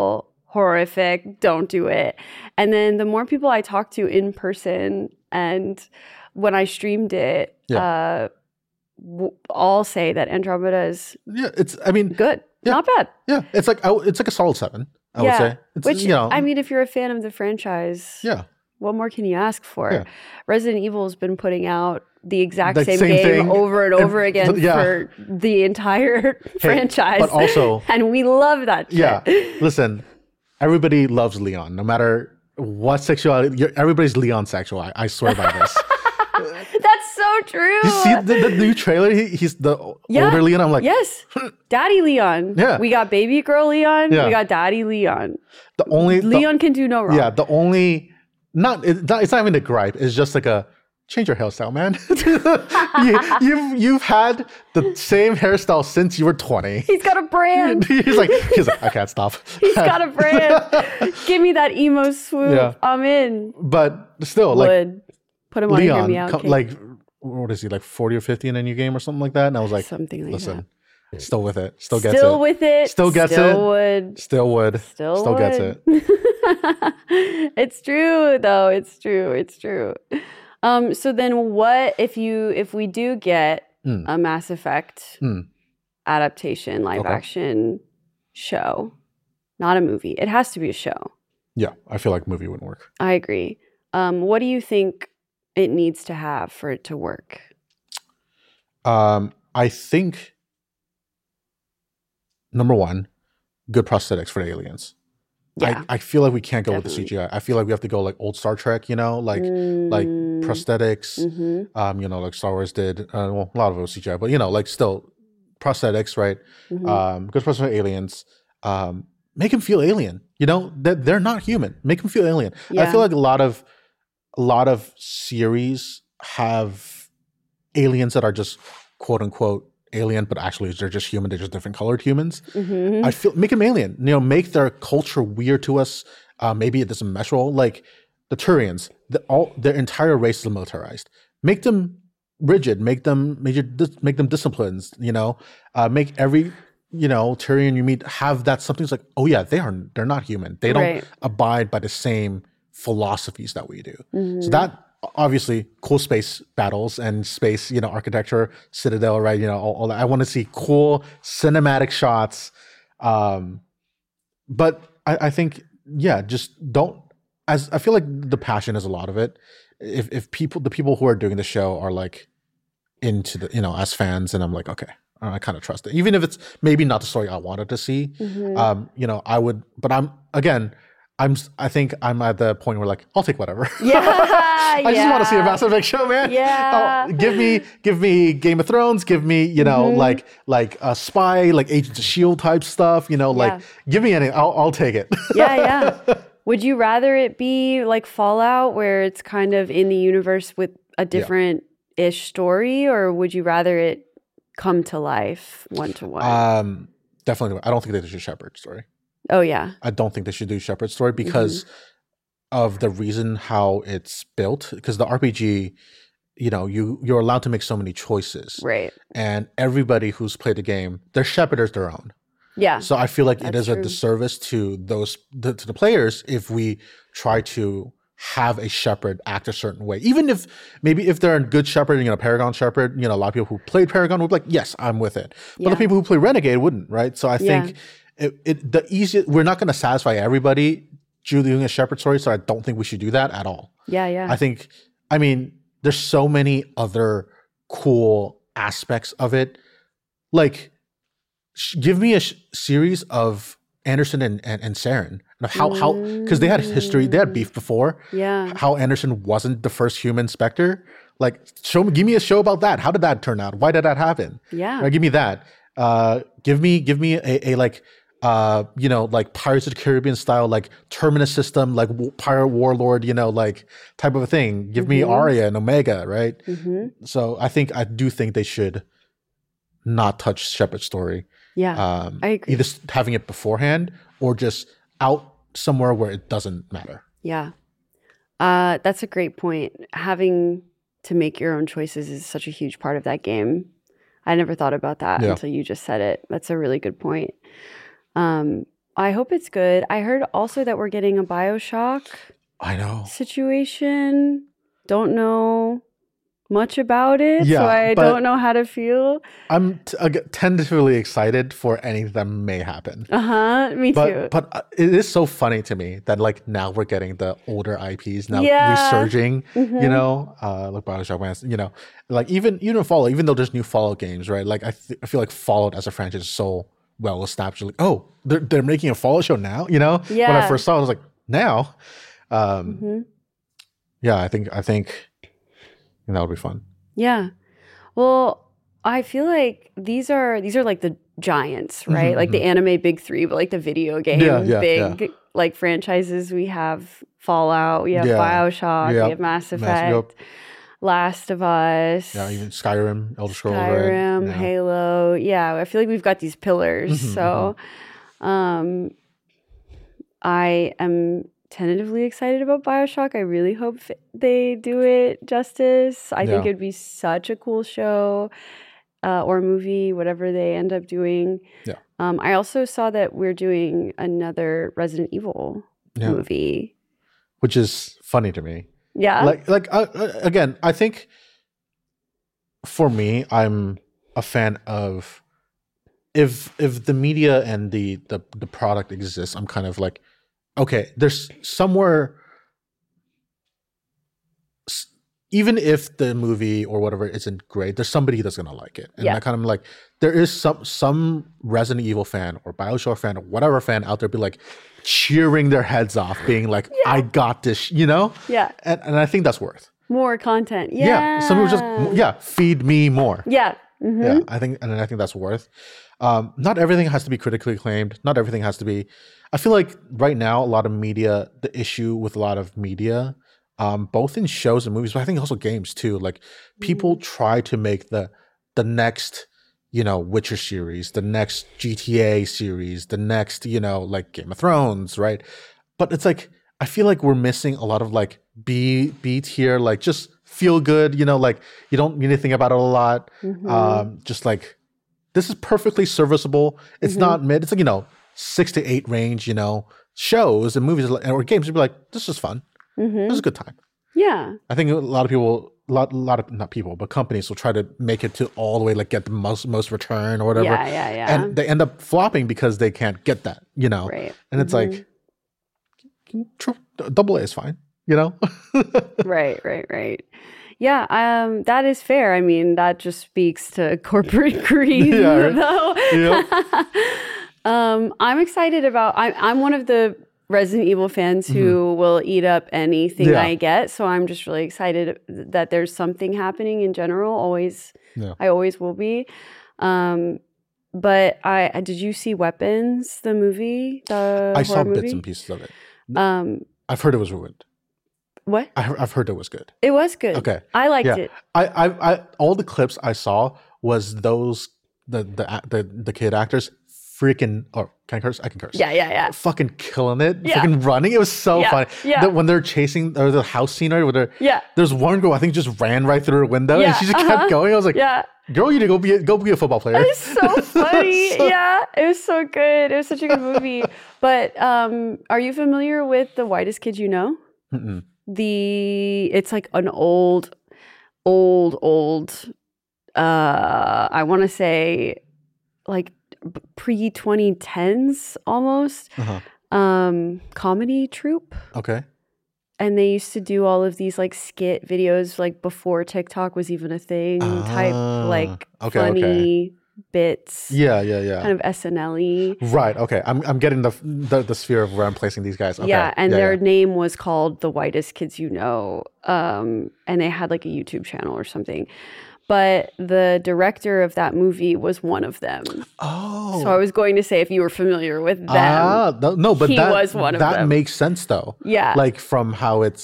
horrific, don't do it. And then the more people I talk to in person and when I streamed it, all say that Andromeda is good. Yeah. Not bad. Yeah, it's like a solid 7, I would say. It's, which, I mean, if you're a fan of the franchise, what more can you ask for? Yeah. Resident Evil has been putting out the exact same game thing over and over again for the entire franchise. But also, and we love that shit. Yeah, listen, everybody loves Leon, no matter what sexuality. Everybody's Leon sexual. I swear by this. That's so true. You see the new trailer? He's the older Leon. I'm like, yes, Daddy Leon. Yeah, we got baby girl Leon. Yeah. We got Daddy Leon. Leon can do no wrong. Yeah, it's not even a gripe. It's just like a change your hairstyle, man. you've had the same hairstyle since you were 20. He's got a brand. He's like, I can't stop. He's got a brand. Give me that emo swoop. Yeah. I'm in. But still, put him on Leon, Hear Me Out. What is he, like 40 or 50 in a new game or something like that? And I was like, something like listen, that. Still with it. Still gets it. Still with it. Still gets still it. Would. Still would. Still gets it. It's true though. It's true. So then what if we do get a Mass Effect adaptation, live action show, not a movie. It has to be a show. Yeah, I feel like movie wouldn't work. I agree. What do you think it needs to have for it to work? I think number one, good prosthetics for the aliens. Yeah. I feel like we can't go with the CGI. I feel like we have to go like old Star Trek, like prosthetics, like Star Wars did. A lot of it was CGI, but like still prosthetics, right? Good prosthetics for aliens. Make them feel alien. That they're not human. Make them feel alien. Yeah. I feel like a lot of series have aliens that are just quote unquote alien, but actually they're just human. They're just different colored humans. I feel make them alien. Make their culture weird to us. Maybe it doesn't mesh well. Like the Turians, their entire race is militarized. Make them rigid. Make them disciplines. Make every Turian you meet have that something's like, oh yeah, they're not human. They don't abide by the same philosophies that we do. So that. Obviously, cool space battles and space, architecture, Citadel, right? All that. I want to see cool cinematic shots. But I think, just don't. As I feel like the passion is a lot of it. If the people who are doing the show are like into the, as fans, and I'm like, okay, I kind of trust it, even if it's maybe not the story I wanted to see. I would, but I think I'm at the point where like I'll take whatever. Yeah, I just want to see a Mass Effect show, man. Yeah, give me Game of Thrones. Give me like a spy, like Agents of S.H.I.E.L.D. type stuff. Like give me anything. I'll take it. Yeah. Would you rather it be like Fallout, where it's kind of in the universe with a different-ish story, or would you rather it come to life one-to-one? Definitely. I don't think they should Shepard story. Oh, yeah. I don't think they should do Shepard's story because of the reason how it's built. Because the RPG, you're allowed to make so many choices. Right. And everybody who's played the game, their Shepard is their own. Yeah. So I feel like it is a disservice to the players if we try to have a Shepard act a certain way. Even if they're a good Shepard, Paragon Shepard, a lot of people who played Paragon would be like, yes, I'm with it. But the people who play Renegade wouldn't, right? So I think... the easiest, we're not going to satisfy everybody doing a Shepard story, so I don't think we should do that at all. Yeah. I mean, there's so many other cool aspects of it. Like, give me a series of Anderson and Saren. How because they had history, they had beef before. Yeah. How Anderson wasn't the first human Spectre. Like, give me a show about that. How did that turn out? Why did that happen? Yeah. Right, give me that. Give me a like like Pirates of the Caribbean style, like Terminus system, like pirate warlord, like type of a thing. Give me Arya and Omega, right? So I do think they should not touch Shepard's story. Yeah, I agree. Either having it beforehand or just out somewhere where it doesn't matter. Yeah, that's a great point. Having to make your own choices is such a huge part of that game. I never thought about that until you just said it. That's a really good point. I hope it's good. I heard also that we're getting a BioShock I know. situation. Don't know much about it, Yeah, so I but- don't know how to feel. I'm tentatively excited for anything that may happen. Me too. But it is so funny to me that like now we're getting the older IPs now Yeah. resurging, you know, like BioShock, you know, like even Fallout, even though there's new Fallout games, right? Like I feel like Fallout as a franchise is so well established. Like, oh, they're making a Fallout show now, you know? When I Yeah. first saw it, I was like, now, yeah, I think that would be fun. Yeah. Well, I feel like these are like the giants, right? Like the anime big three, but like the video game big like franchises. We have Fallout, we have BioShock, we have Mass Effect, Last of Us. Yeah, even Skyrim, Elder Scrolls, Skyrim, right? Yeah. Halo. Yeah, I feel like we've got these pillars. So I am tentatively excited about BioShock. I really hope they do it justice. I think it'd be such a cool show or movie, whatever they end up doing. Yeah. I also saw that we're doing another Resident Evil movie. Which is funny to me. Yeah. Like again, I think for me, I'm a fan of if the media and the product exists, I'm kind of like, okay, there's somewhere, even if the movie or whatever isn't great, there's somebody that's gonna like it. And I kind of like, there is some Resident Evil fan or BioShock fan or whatever fan out there be like cheering their heads off, being like, I got this, you know? Yeah. And I think that's worth. More content. Yeah. Some people just feed me more. Yeah. Yeah, I think that's worth. Not everything has to be critically acclaimed. Not everything has to be. I feel like right now a lot of media, the issue with a lot of media, both in shows and movies, but I think also games too. Like people try to make the next, you know, Witcher series, the next GTA series, the next, you know, like Game of Thrones, right? But it's like I feel like we're missing a lot of like B tier, like just feel good, you know, like you don't need to think about it a lot. Just like this is perfectly serviceable. It's not mid. It's like, you know, 6 to 8 range, you know, shows and movies or games. You'd be like, this is fun. This is a good time. Yeah. I think a lot of people, not people, but companies will try to make it to all the way, like get the most return or whatever. Yeah. And they end up flopping because they can't get that, you know. Right. And it's like, double A is fine, you know. Right. Yeah, that is fair. I mean, that just speaks to corporate greed, though. I'm excited about. I'm one of the Resident Evil fans who will eat up anything I get. So I'm just really excited that there's something happening in general. I always will be. But did you see Weapons, the movie? I saw movie? bits and pieces of it. I've heard it was ruined. What? I've heard it was good. It was good. Okay. I liked it. I all the clips I saw was those the kid actors freaking, or can I curse? I can curse. Yeah. Fucking killing it. Freaking running. It was so funny. Yeah. When they're chasing, or the house scene, right? Where there's one girl I think just ran right through her window and she just kept going. I was like, girl, you need to go be a football player. It's so funny. It was so good. It was such a good movie. But are you familiar with The Whitest Kids You Know? Mm-mm. It's like an old I want to say like pre-2010s almost comedy troupe. Okay. And they used to do all of these like skit videos like before TikTok was even a thing, type like funny bits. Yeah. Kind of SNL-y. Right. Okay. I'm getting the sphere of where I'm placing these guys. Okay. Yeah, and their name was called The Whitest Kids You Know. And they had like a YouTube channel or something. But the director of that movie was one of them. Oh. So I was going to say if you were familiar with them. No, but he was one of them. That makes sense though. Yeah. Like from how it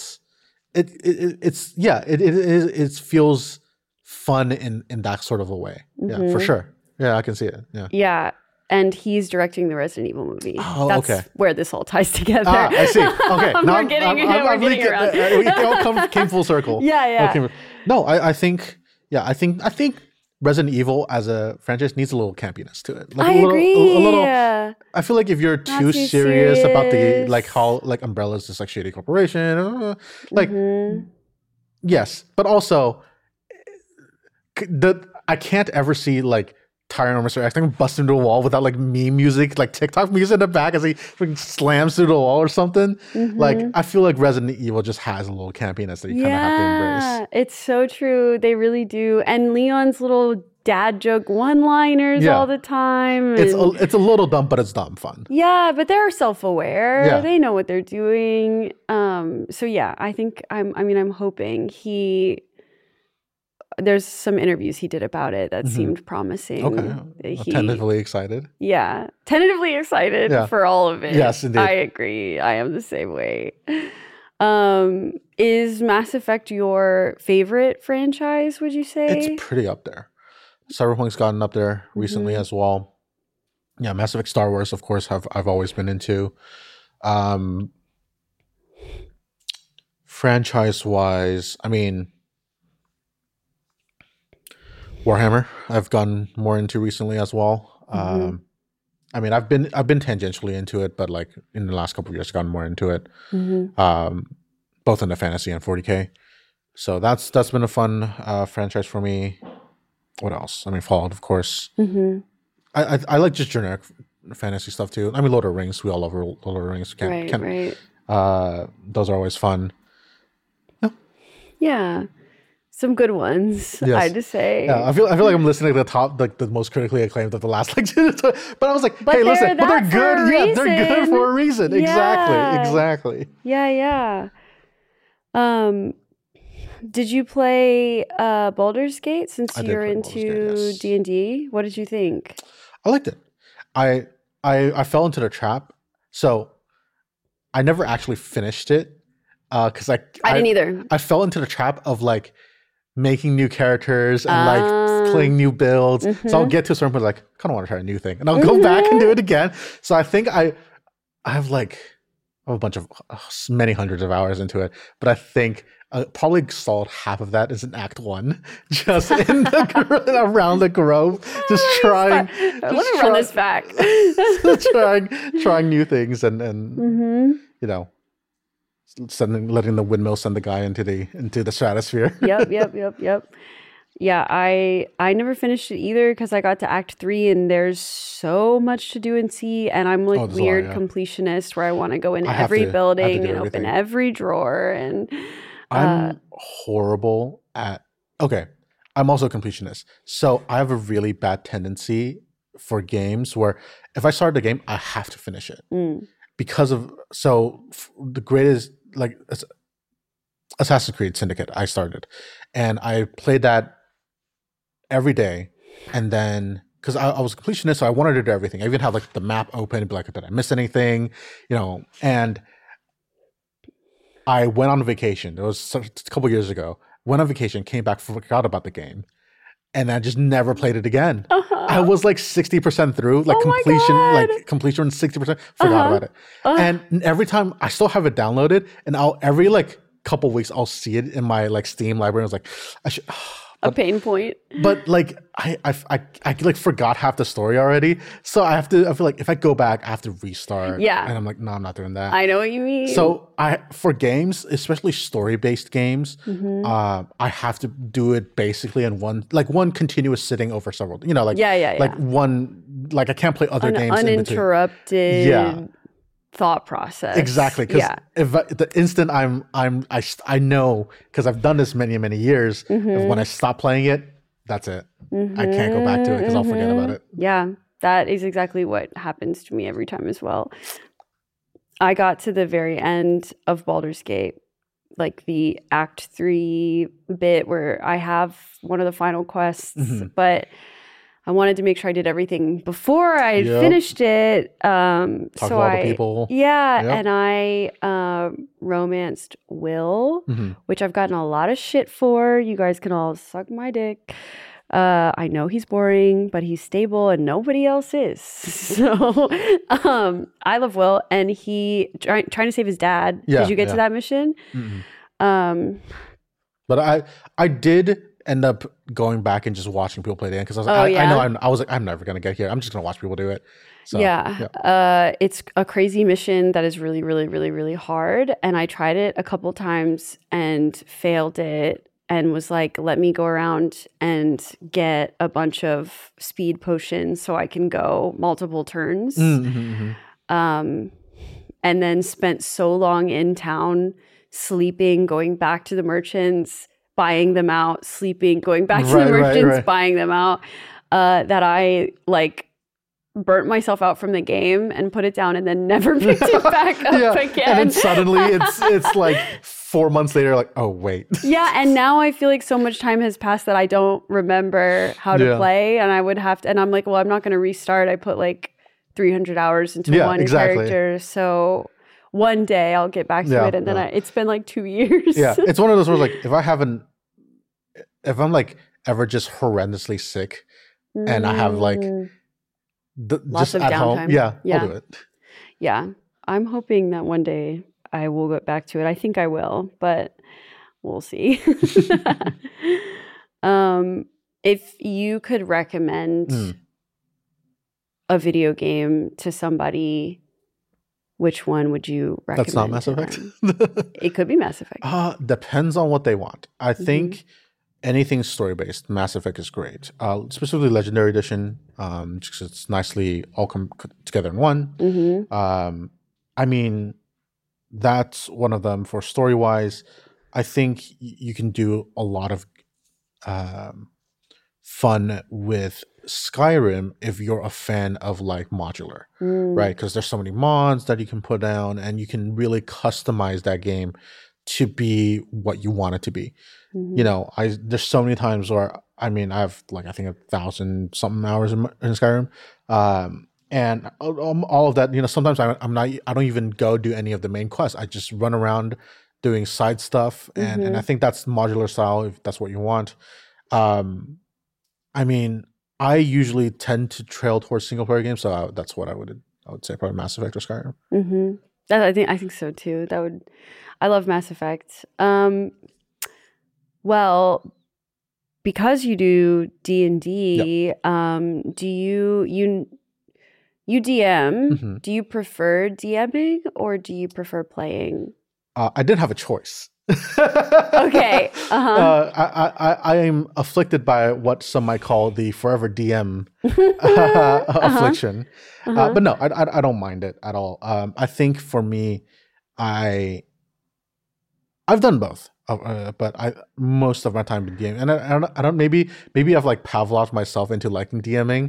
feels fun in that sort of a way. Yeah, for sure. Yeah, I can see it. Yeah. Yeah. And he's directing the Resident Evil movie. Oh, That's where this all ties together. I see. Okay. Now we're getting around. It all came full circle. Yeah. No, I think Resident Evil as a franchise needs a little campiness to it. I agree. A little. I feel like if you're too serious about the like how like Umbrella's this like shady corporation, like yes, but also I can't ever see like Tyrone or Mr. X bust into a wall without like meme music, like TikTok music in the back as he freaking slams through the wall or something. Like I feel like Resident Evil just has a little campiness that you kind of have to embrace. It's so true. They really do. And Leon's little dad joke one-liners all the time. It's a little dumb, but it's dumb fun. Yeah, but they're self-aware. Yeah. They know what they're doing. So yeah, I think I'm hoping there's some interviews he did about it that seemed promising. Okay. Tentatively excited. Yeah. Tentatively excited for all of it. Yes, indeed. I agree. I am the same way. Is Mass Effect your favorite franchise, would you say? It's pretty up there. Cyberpunk's gotten up there recently as well. Yeah, Mass Effect, Star Wars, of course, I've always been into. Franchise-wise, I mean, Warhammer, I've gone more into recently as well. I mean, I've been tangentially into it, but like in the last couple of years, I've gotten more into it. Both in the fantasy and 40K. So that's been a fun franchise for me. What else? I mean, Fallout, of course. I like just generic fantasy stuff too. I mean, Lord of the Rings. We all love Lord of the Rings. Right. Those are always fun. Yeah. Some good ones, yes. I just say. Yeah, I feel like I'm listening to the top, like the most critically acclaimed of the last, like. But I was like, hey, listen, but they're good. Yeah, they're good for a reason. Yeah. Exactly. Yeah. Did you play Baldur's Gate since you're into D&D? What did you think? I liked it. I fell into the trap. So I never actually finished it because I didn't either. I fell into the trap of like making new characters and like playing new builds. So I'll get to a certain point like, I kind of want to try a new thing. And I'll go back and do it again. So I think I have like a bunch of many hundreds of hours into it. But I think probably solid half of that is in Act 1. Just in around the grove. Just trying. Let me run this back. trying new things and you know, letting the windmill send the guy into the stratosphere. Yep. Yeah, I never finished it either because I got to Act 3 and there's so much to do and see, and I'm like weird completionist where I want to go in every building and open every drawer, and I'm horrible at. Okay, I'm also a completionist, so I have a really bad tendency for games where if I start the game, I have to finish it because of the greatest like Assassin's Creed Syndicate. I started, and I played that every day, and then because I was a completionist, so I wanted to do everything. I even had like the map open and be like, did I miss anything? You know, and I went on vacation. It was a couple years ago. Went on vacation, came back, forgot about the game, and I just never played it again. I was like 60% through, like completion 60%, forgot about it. And every time I still have it downloaded, and every like couple weeks I'll see it in my like Steam library. I was like, I should. A pain point. But like I like forgot half the story already. So I feel like if I go back, I have to restart. Yeah. And I'm like, no, I'm not doing that. I know what you mean. So for games, especially story-based games, I have to do it basically in one continuous sitting over several, you know, like like one, like I can't play other games uninterrupted. Yeah. Thought process. Exactly, because if the instant I know, because I've done this many years, if when I stop playing it, that's it. I can't go back to it because I'll forget about it. Yeah, that is exactly what happens to me every time as well. I got to the very end of Baldur's Gate, like the Act 3 bit where I have one of the final quests, but I wanted to make sure I did everything before I finished it. Talk to all the people. And I romanced Will, which I've gotten a lot of shit for. You guys can all suck my dick. I know he's boring, but he's stable and nobody else is. So I love Will, and he trying to save his dad. Did you get to that mission? But I did end up going back and just watching people play the game because I was I was like, I'm never gonna get here. I'm just gonna watch people do it. So, it's a crazy mission that is really, really, really, really hard. And I tried it a couple times and failed it and was like, let me go around and get a bunch of speed potions so I can go multiple turns. And then spent so long in town sleeping, going back to the merchants, buying them out, sleeping, going back to the merchants, buying them out, that I like burnt myself out from the game and put it down and then never picked it back up again. And then suddenly it's like 4 months later, like, oh, wait. Yeah, and now I feel like so much time has passed that I don't remember how to play, and I would have to, and I'm like, well, I'm not going to restart. I put like 300 hours into one character, so one day I'll get back to it, and then it's been like 2 years. Yeah, it's one of those where like, if I'm like ever just horrendously sick and I have like lots just of at downtime. home, I'll do it. Yeah, I'm hoping that one day I will get back to it. I think I will, but we'll see. If you could recommend a video game to somebody, which one would you recommend? That's not Mass Effect. It could be Mass Effect. Depends on what they want. I think anything story-based, Mass Effect is great. Specifically Legendary Edition, because it's nicely all come together in one. I mean, that's one of them. For story-wise, I think you can do a lot of fun with Skyrim if you're a fan of like modular, right? Because there's so many mods that you can put down and you can really customize that game to be what you want it to be. You know, there's so many times where, I mean, I have like, I think 1,000 something hours in Skyrim. And all of that, you know, sometimes I don't even go do any of the main quests. I just run around doing side stuff. And I think that's modular style, if that's what you want. I mean, I usually tend to trail towards single player games. So that's what I would say, probably Mass Effect or Skyrim. I think so too. I love Mass Effect. Well, because you do D&D, do you DM? Do you prefer DMing or do you prefer playing? I didn't have a choice. Okay. I am afflicted by what some might call the forever DM affliction. But no, I don't mind it at all. I think for me, I've done both. But most of my time in DMing, and I don't maybe I've like Pavloved myself into liking DMing.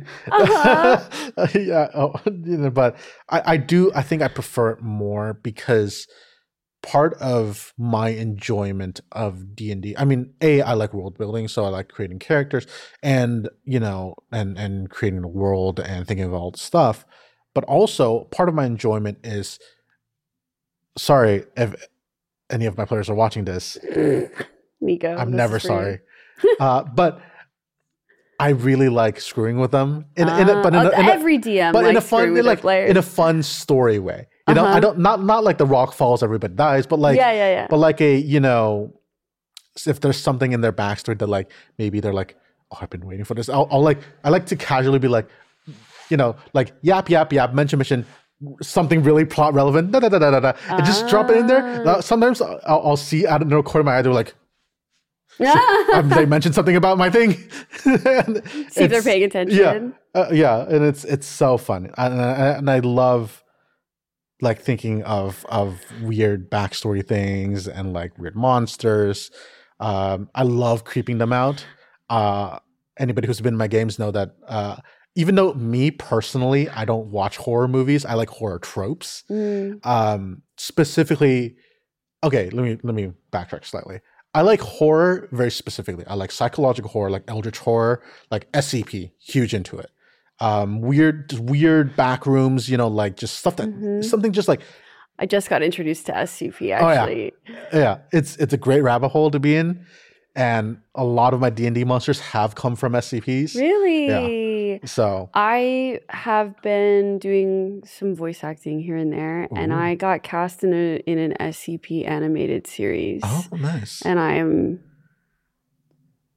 But I think I prefer it more because part of my enjoyment of D&D, I mean, I like world building, so I like creating characters and, you know, and creating a world and thinking of all the stuff. But also part of my enjoyment is, sorry if any of my players are watching this, Nico, I'm never sorry. But I really like screwing with them every DM, but in a fun, like in a fun story way. You know, I don't not like the rock falls, everybody dies, but like but like a, you know, if there's something in their backstory that like maybe they're like, oh, I've been waiting for this. I like to casually be like, you know, like yap, mention. Something really plot relevant, and just drop it in there. Sometimes I'll see out of the corner of my eye, they're like, they mentioned something about my thing. See if they're paying attention. And it's so fun, and I love like thinking of weird backstory things and like weird monsters. I love creeping them out. Anybody who's been in my games know that. Even though me personally, I don't watch horror movies, I like horror tropes. Specifically, okay, let me backtrack slightly. I like horror very specifically. I like psychological horror, like eldritch horror, like SCP, huge into it. Weird back rooms, you know, like just stuff that something just like. I just got introduced to SCP actually. Yeah, it's a great rabbit hole to be in. And a lot of my D&D monsters have come from SCPs. Really? Yeah. So I have been doing some voice acting here and there, and I got cast in an SCP animated series. Oh, nice. And I am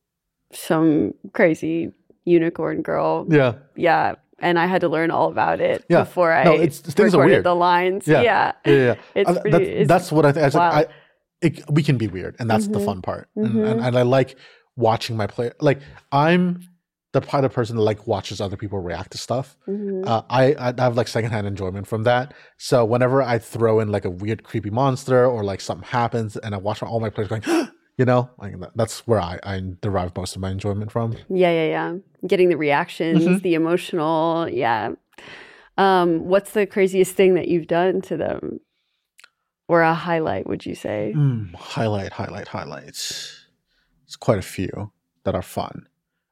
some crazy unicorn girl. Yeah. Yeah. And I had to learn all about it before I things are recorded weird. the lines. Yeah. It's pretty. That's what I think. Wow. We can be weird, and that's the fun part. And I like watching my player. Like, I'm the part of person that like watches other people react to stuff. I have like secondhand enjoyment from that. So whenever I throw in like a weird creepy monster or like something happens, and I watch all my players going, you know, like that's where I derive most of my enjoyment from. Yeah. Getting the reactions, the emotional. Yeah. What's the craziest thing that you've done to them? Or a highlight, would you say? Highlights. It's quite a few that are fun.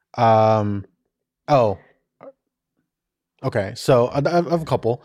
Okay. So I have a couple.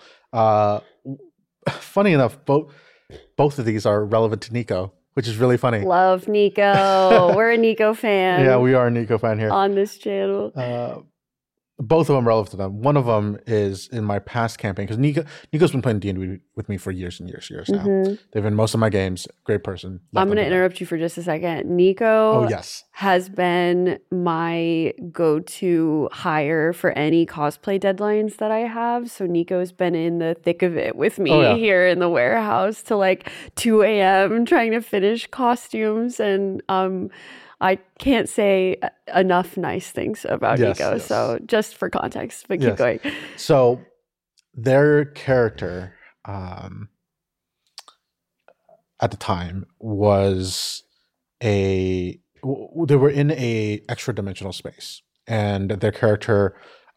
Funny enough, both of these are relevant to Nico, which is really funny. Love Nico. We're a Nico fan. Yeah, we are a Nico fan here on this channel. Both of them relevant to them. One of them is in my past campaign, because Nico's been playing D&D with me for years and years now. They've been most of my games. Great person. I'm going to interrupt you for just a second. Nico has been my go-to hire for any cosplay deadlines that I have. So Nico's been in the thick of it with me here in the warehouse till like 2 a.m. trying to finish costumes. And I can't say enough nice things about Nico. Yes. So just for context, but keep going. So their character at the time was they were in a extra dimensional space, and their character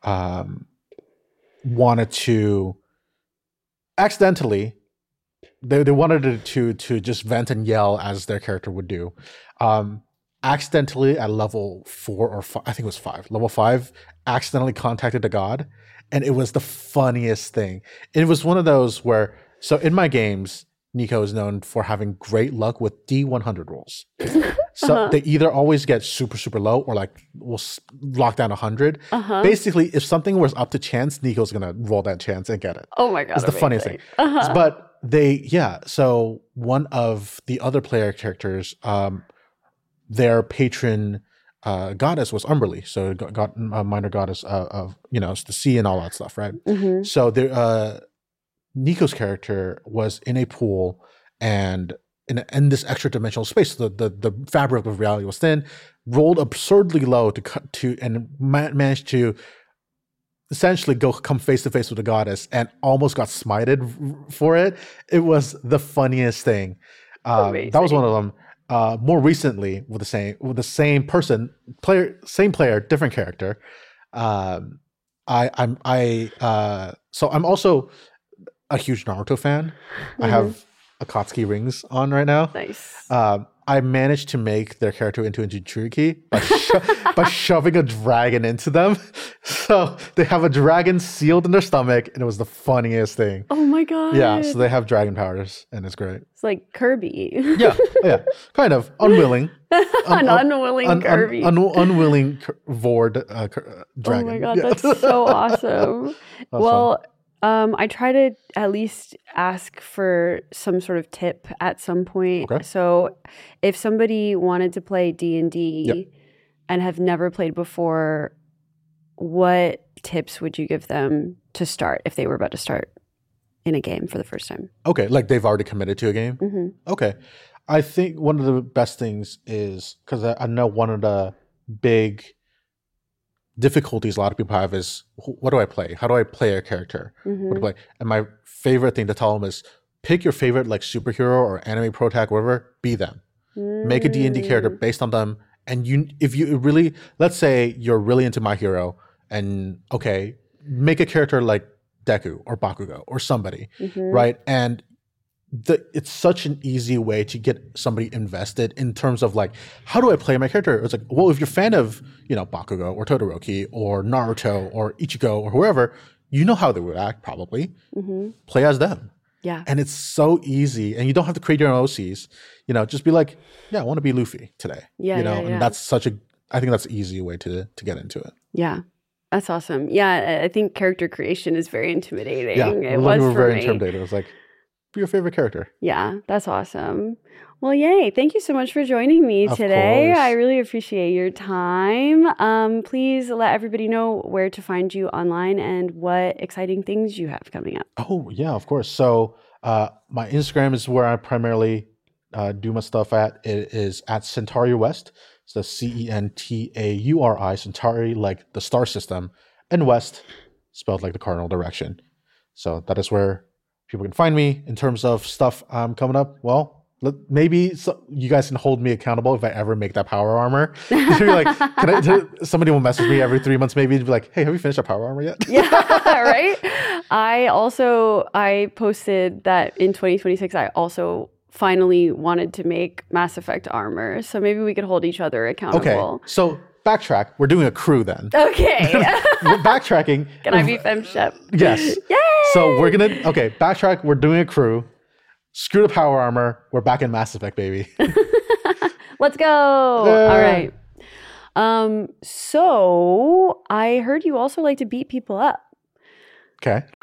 wanted to accidentally, they wanted it to just vent and yell as their character would do. Accidentally at level 4 or 5, I think it was 5, level 5, accidentally contacted a god. And it was the funniest thing. It was one of those where, so in my games, Nico is known for having great luck with D100 rolls. So they either always get super, super low or like will lock down 100. Basically, if something was up to chance, Nico's going to roll that chance and get it. Oh my God. It's the funniest thing. But so one of the other player characters, their patron goddess was Umberly, so a minor goddess of the sea and all that stuff, right? So Nico's character was in a pool and in this extra dimensional space. The fabric of reality was thin, rolled absurdly low and managed to essentially come face to face with the goddess and almost got smited for it. It was the funniest thing. That was one of them. More recently, with the same person, same player, different character. So I'm also a huge Naruto fan. I have Akatsuki rings on right now. Nice. I managed to make their character into a Jinchuriki by shoving a dragon into them. So they have a dragon sealed in their stomach, and it was the funniest thing. Oh my God. Yeah, so they have dragon powers, and it's great. It's like Kirby. Yeah, kind of. Unwilling. An unwilling Kirby. Unwilling Vord dragon. Oh my God, that's so awesome. Well, I try to at least ask for some sort of tip at some point. Okay. So if somebody wanted to play D&D and have never played before, what tips would you give them to start if they were about to start in a game for the first time? Okay, like they've already committed to a game? Okay. I think one of the best things is, because I know one of the big difficulties a lot of people have is, what do I play? How do I play a character? What do I play? And my favorite thing to tell them is, pick your favorite like superhero or anime protag, whatever, be them. Make a D&D character based on them. And if you really, let's say you're really into My Hero, and make a character like Deku or Bakugo or somebody, right? And it's such an easy way to get somebody invested in terms of like, how do I play my character? It's like, well, if you're a fan of, Bakugo or Todoroki or Naruto or Ichigo or whoever, you know how they would act probably. Play as them. Yeah. And it's so easy, and you don't have to create your own OCs. Just be like, I want to be Luffy today. And that's I think that's an easy way to get into it. Yeah. That's awesome. Yeah, I think character creation is very intimidating. Yeah, it was very intimidating. It was like, be your favorite character. Yeah, that's awesome. Well, yay. Thank you so much for joining me Of today. course. I really appreciate your time. Please let everybody know where to find you online and what exciting things you have coming up. Oh, yeah, of course. So my Instagram is where I primarily do my stuff at. It is at Centauri West. So Centauri, Centauri, like the star system, and West, spelled like the cardinal direction. So that is where people can find me in terms of stuff coming up. Well, maybe you guys can hold me accountable if I ever make that power armor. You're like, somebody will message me every 3 months maybe to be like, hey, have you finished that power armor yet? Yeah, right? I posted that in 2026, I also finally wanted to make Mass Effect armor. So maybe we could hold each other accountable. Okay, so backtrack. We're doing a crew then. Okay. We're backtracking. Can I be FemShep? Yes. Yay! So backtrack. We're doing a crew. Screw the power armor. We're back in Mass Effect, baby. Let's go. All right. So I heard you also like to beat people up. Okay.